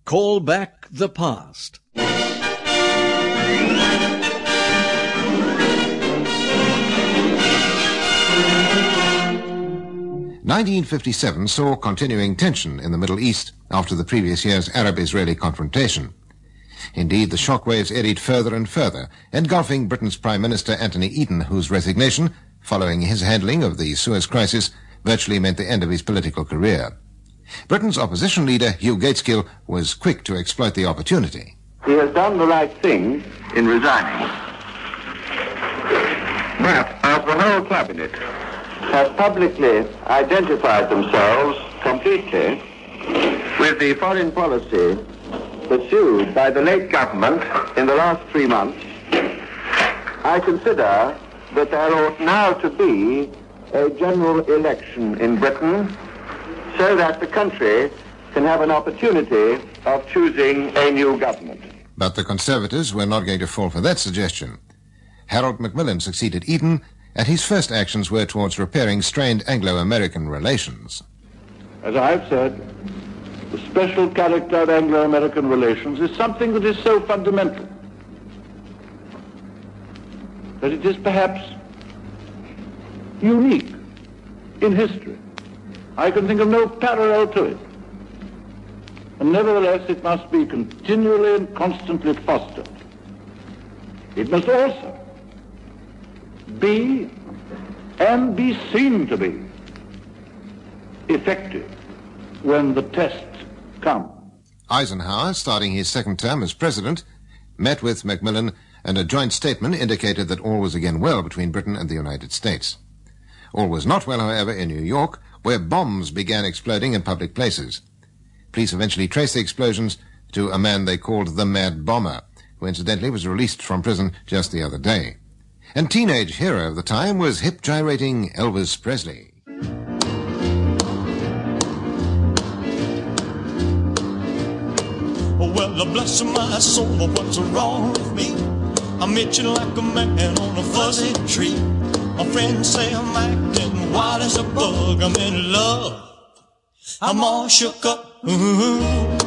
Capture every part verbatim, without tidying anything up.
Call back the past. nineteen fifty-seven saw continuing tension in the Middle East after the previous year's Arab-Israeli confrontation. Indeed, the shockwaves eddied further and further, engulfing Britain's Prime Minister Anthony Eden, whose resignation, following his handling of the Suez Crisis, virtually meant the end of his political career. Britain's opposition leader, Hugh Gaitskell, was quick to exploit the opportunity. He has done the right thing in resigning. But as the whole Cabinet have publicly identified themselves completely with the foreign policy pursued by the late government in the last three months, I consider that there ought now to be a general election in Britain so that the country can have an opportunity of choosing a new government. But the Conservatives were not going to fall for that suggestion. Harold Macmillan succeeded Eden, and his first actions were towards repairing strained Anglo-American relations. As I've said, the special character of Anglo-American relations is something that is so fundamental that it is perhaps unique in history. I can think of no parallel to it. And nevertheless, it must be continually and constantly fostered. It must also be and be seen to be effective when the tests come. Eisenhower, starting his second term as president, met with Macmillan, and a joint statement indicated that all was again well between Britain and the United States. All was not well, however, in New York, where bombs began exploding in public places. Police eventually traced the explosions to a man they called the Mad Bomber, who incidentally was released from prison just the other day. And teenage hero of the time was hip-gyrating Elvis Presley. Well, bless my soul, what's wrong with me? I'm itching like a man on a fuzzy tree. My friends say I'm acting wild as a bug. I'm in love, I'm all shook up. Ooh,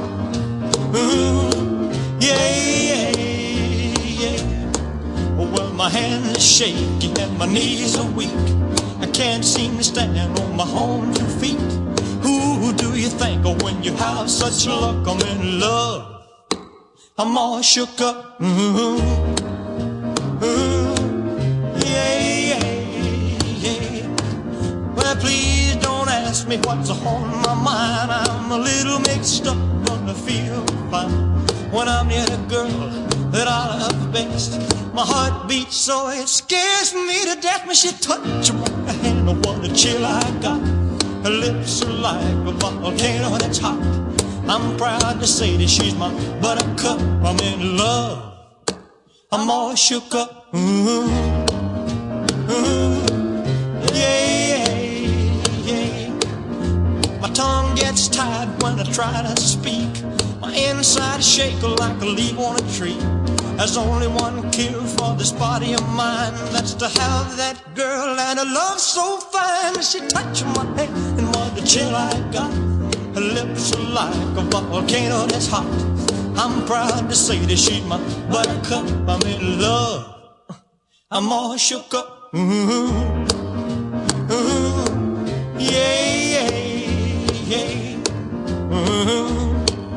ooh, yeah, yeah, yeah. Well, my hands are shaky and my knees are weak. I can't seem to stand on my own two feet. Who do you think of when you have such luck? I'm in love, I'm all shook up. Ooh, ooh, yeah, yeah, yeah. Well, please don't ask me what's on my mind. I'm a little mixed up, but I feel fine when I'm near the girl that I love best. My heart beats so it scares me to death when she touches my hand. Oh, what a chill I got. Her lips are like a volcano that's hot. I'm proud to say that she's my buttercup. I'm in love, I'm all shook up. Ooh, ooh, yeah, yeah. My tongue gets tied when I try to speak. My inside shake like a leaf on a tree. There's only one cure for this body of mine, that's to have that girl and a love so fine. She touched my hand and what a chill I got. Her lips are like a volcano that's hot. I'm proud to say that she's my buttercup. I'm in love, I'm all shook up. Ooh, ooh, yeah, yeah, yeah. Ooh,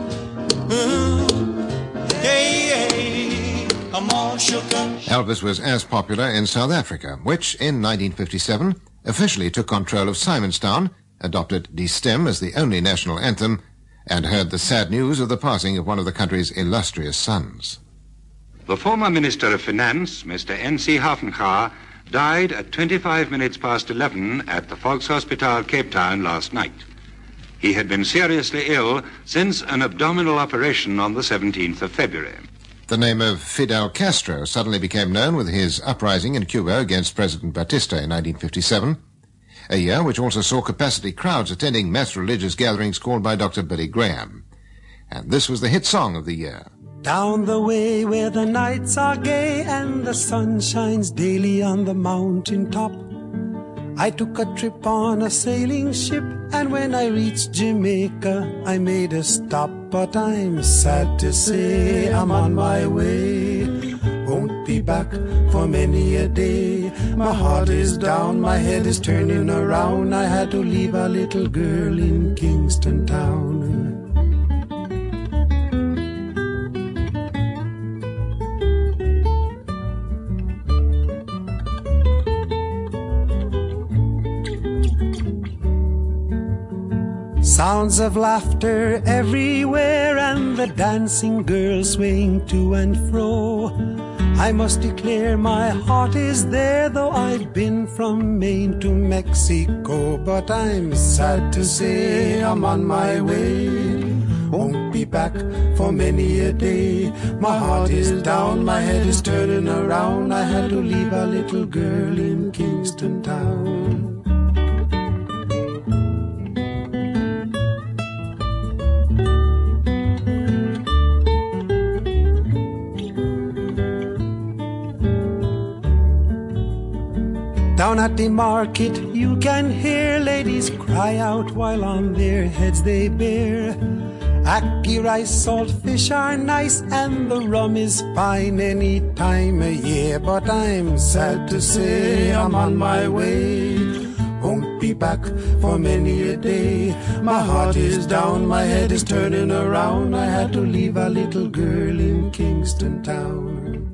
ooh, yeah, yeah. I'm all shook up. Elvis was as popular in South Africa, which in nineteen fifty-seven officially took control of Simonstown, adopted Die Stem as the only national anthem, and heard the sad news of the passing of one of the country's illustrious sons. The former Minister of Finance, Mister N C Hafengaar, died at twenty-five minutes past eleven at the Volkshospital, Cape Town, last night. He had been seriously ill since an abdominal operation on the seventeenth of February. The name of Fidel Castro suddenly became known with his uprising in Cuba against President Batista in nineteen fifty-seven, a year which also saw capacity crowds attending mass religious gatherings called by Doctor Billy Graham. And this was the hit song of the year. Down the way where the nights are gay and the sun shines daily on the mountain top, I took a trip on a sailing ship, and when I reached Jamaica, I made a stop. but I'm sad to say I'm on my way. Won't be back for many a day. My heart is down, my head is turning around. I had to leave a little girl in Kingston Town. Sounds of laughter everywhere and the dancing girls swaying to and fro. I must declare my heart is there, though I've been from Maine to Mexico. But I'm sad to say I'm on my way. Won't be back for many a day. My heart is down, my head is turning around. I had to leave a little girl in Kingston Town. Down at the market you can hear ladies cry out while on their heads they bear. Ackee rice, salt fish are nice and the rum is fine any time of year. But I'm sad to say I'm on my way. Won't be back for many a day. My heart is down, my head is turning around. I had to leave a little girl in Kingston Town.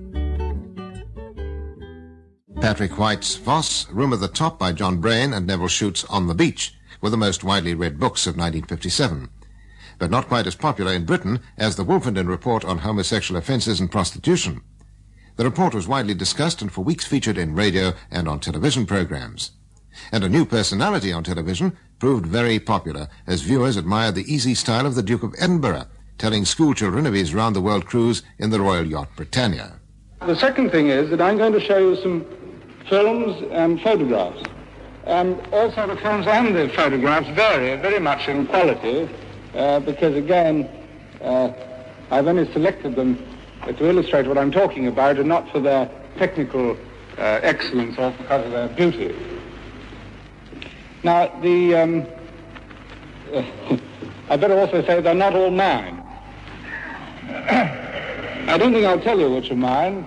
Patrick White's Voss, Room at the Top by John Brain and Neville Shute's On the Beach were the most widely read books of nineteen fifty-seven, but not quite as popular in Britain as the Wolfenden Report on Homosexual Offences and Prostitution. The report was widely discussed and for weeks featured in radio and on television programs. And a new personality on television proved very popular as viewers admired the easy style of the Duke of Edinburgh, telling schoolchildren of his round-the-world cruise in the Royal Yacht Britannia. The second thing is that I'm going to show you some films and photographs. And also the films and the photographs vary very much in quality uh, because, again, uh, I've only selected them to illustrate what I'm talking about and not for their technical uh, excellence or because of their beauty. Now, the... Um, uh, I better also say they're not all mine. I don't think I'll tell you which are mine.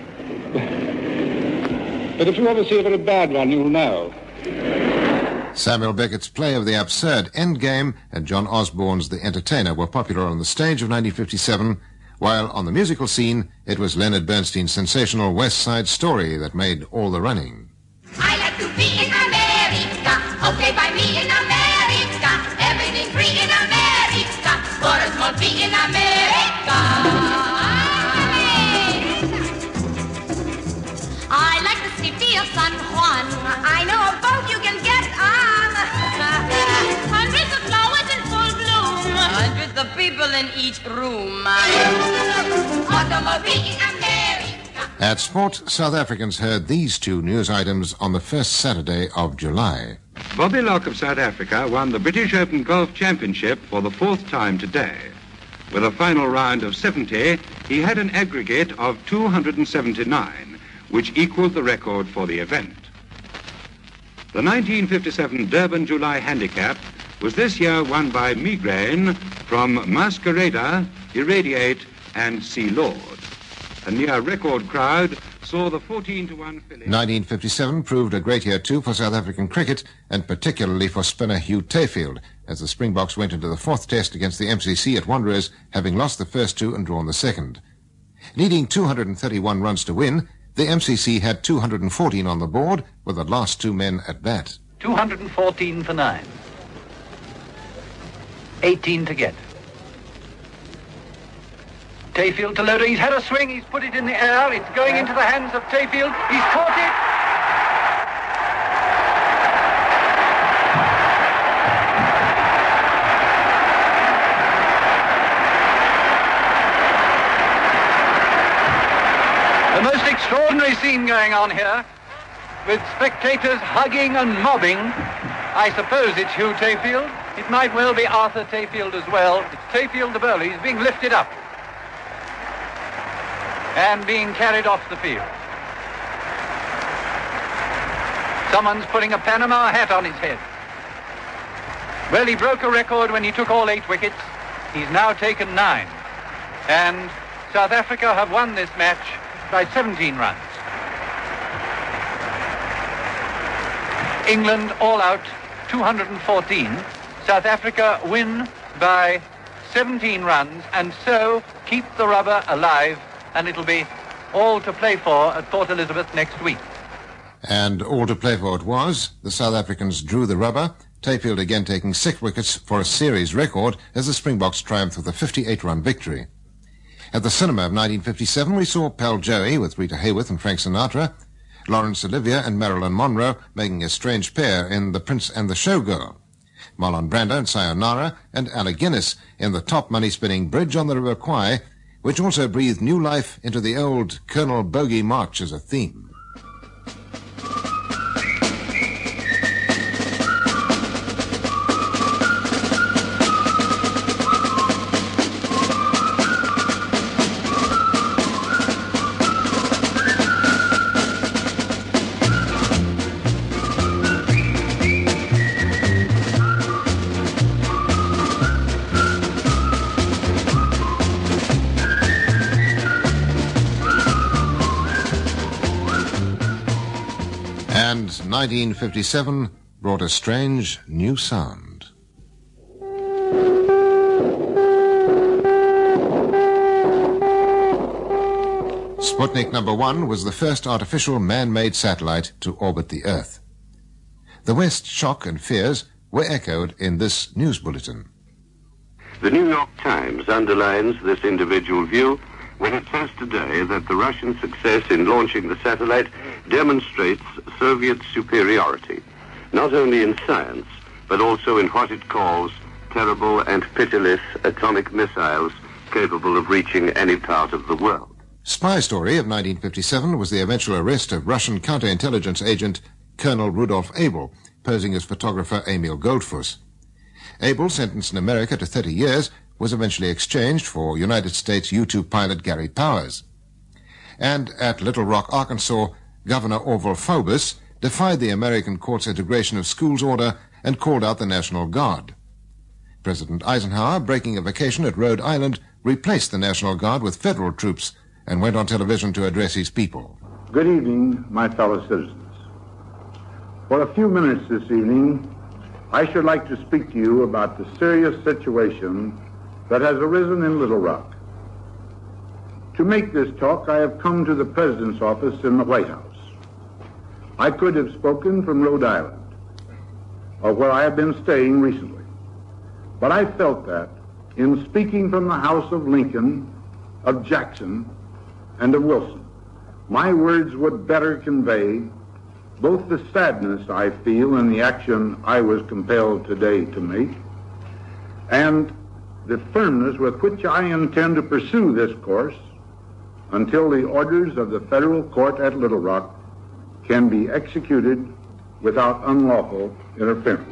But if you ever see a very bad one, you'll know. Samuel Beckett's play of the absurd Endgame and John Osborne's The Entertainer were popular on the stage of nineteen fifty-seven, while on the musical scene it was Leonard Bernstein's sensational West Side Story that made all the running. I like to be in America, okay by me in America, everything free in America, for a small fee in America. I like the city of San Juan. I know a boat you can get on. Hundreds of flowers in full bloom. Hundreds of people in each room. Automobile in America. At Sport, South Africans heard these two news items on the first Saturday of July. Bobby Locke of South Africa won the British Open Golf Championship for the fourth time today. With a final round of seventy, he had an aggregate of two hundred seventy-nine, which equaled the record for the event. The nineteen fifty-seven Durban July Handicap was this year won by Migraine from Masquerada, Irradiate and Sea Lord. A near record crowd saw the fourteen to one filly. nineteen fifty-seven proved a great year too for South African cricket and particularly for spinner Hugh Tayfield as the Springboks went into the fourth test against the M C C at Wanderers, having lost the first two and drawn the second. Needing two hundred thirty-one runs to win, the M C C had two hundred fourteen on the board with the last two men at bat. two hundred fourteen for nine. eighteen to get. Tayfield to Loader. He's had a swing. He's put it in the air. It's going into the hands of Tayfield. He's caught it. The most extraordinary scene going on here, with spectators hugging and mobbing. I suppose it's Hugh Tayfield. It might well be Arthur Tayfield as well. It's Tayfield the bowler. He's being lifted up and being carried off the field. Someone's putting a Panama hat on his head. Well, he broke a record when he took all eight wickets. He's now taken nine. And South Africa have won this match by seventeen runs. England all out two hundred fourteen. South Africa win by seventeen runs and so keep the rubber alive, and it'll be all to play for at Port Elizabeth next week. And all to play for it was. The South Africans drew the rubber, Tayfield again taking six wickets for a series record as the Springboks triumphed with a fifty-eight run victory. At the cinema of nineteen fifty-seven, we saw Pal Joey with Rita Hayworth and Frank Sinatra, Laurence Olivier and Marilyn Monroe making a strange pair in The Prince and the Showgirl, Marlon Brando and Sayonara, and Alec Guinness in the top money-spinning Bridge on the River Kwai, which also breathed new life into the old Colonel Bogey March as a theme. And nineteen fifty-seven brought a strange new sound. Sputnik number one was the first artificial man-made satellite to orbit the Earth. The West's shock and fears were echoed in this news bulletin. The New York Times underlines this individual view when it says today that the Russian success in launching the satellite demonstrates Soviet superiority, not only in science, but also in what it calls terrible and pitiless atomic missiles capable of reaching any part of the world. Spy Story of nineteen fifty-seven was the eventual arrest of Russian counterintelligence agent Colonel Rudolf Abel, posing as photographer Emil Goldfuss. Abel, sentenced in America to thirty years, was eventually exchanged for United States U two pilot Gary Powers. And at Little Rock, Arkansas, Governor Orville Faubus defied the American court's integration of schools order and called out the National Guard. President Eisenhower, breaking a vacation at Rhode Island, replaced the National Guard with federal troops and went on television to address his people. Good evening, my fellow citizens. For a few minutes this evening, I should like to speak to you about the serious situation that has arisen in Little Rock. To make this talk, I have come to the President's office in the White House. I could have spoken from Rhode Island, or where I have been staying recently, but I felt that in speaking from the house of Lincoln, of Jackson, and of Wilson, my words would better convey both the sadness I feel in the action I was compelled today to make, and the firmness with which I intend to pursue this course until the orders of the federal court at Little Rock can be executed without unlawful interference.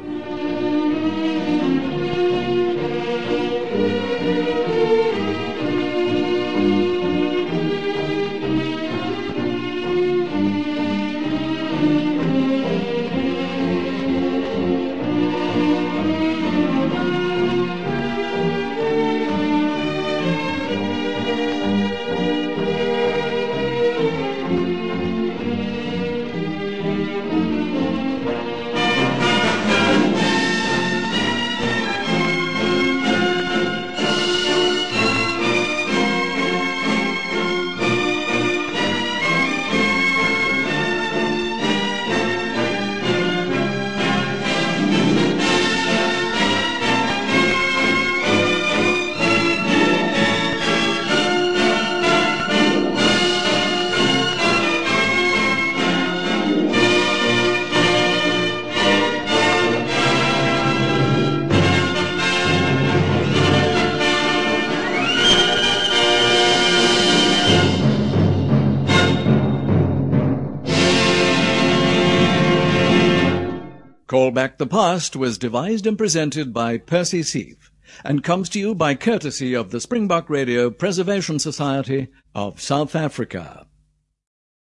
Call Back the Past was devised and presented by Percy Seath and comes to you by courtesy of the Springbok Radio Preservation Society of South Africa.